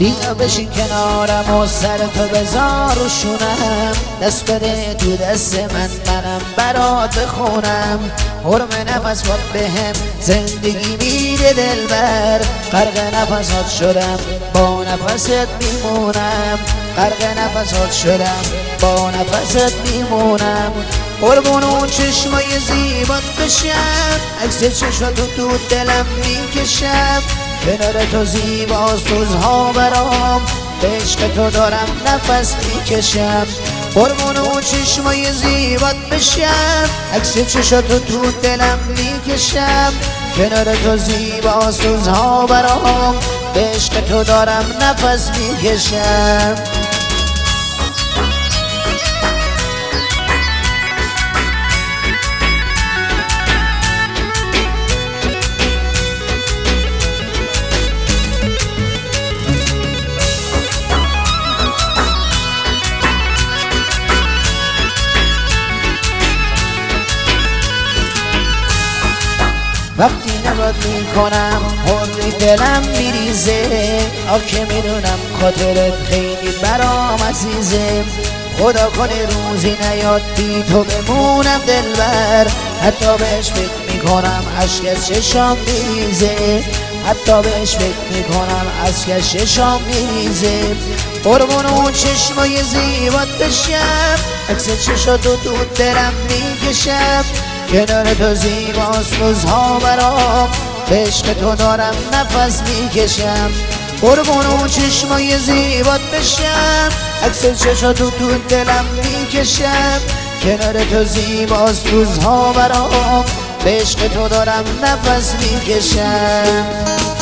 بیا بشین کنارم و سر تو بذار رو شونم، دست بده تو دست منم برات بخونم. حرم نفس باد بهم زندگی میده دلبر، غرق نفسات شدم با نفست میمونم، غرق نفسات شدم با نفست میمونم. قربون اون چشمای زیبات بشم، عکس چشماتو تو دلم میکشم. کنار تو زیباست روزها برام، به عشق تو دارم نفس میکشم. قربون اون چشمای زیبات بشم، عکس چشماتو تو دلم میکشم. کنار تو زیباست روزها برام، به عشق تو دارم نفس میکشم. وقتی نگات میکنم حرمه دلم میریزه، آکه میدونم خاطرت خیلی برام عزیزه. خدا کنه روزی نیاد بی تو بمونم دلبر، حتی بهش فکر میکنم اشک از چشام میریزه، حتی بهش فکر میکنم اشک از چشام میریزه. قربون اون چشمای زیبات بشم، عکس چشاتو تو دلم میکشم. کنار تو زیباست روزها برام، به عشق تو دارم نفس میکشم. قربون اون چشمای زیبات بشم، عکس چشاتو تو دلم میکشم. کنار تو زیباست روزها برام، به عشق تو دارم نفس میکشم.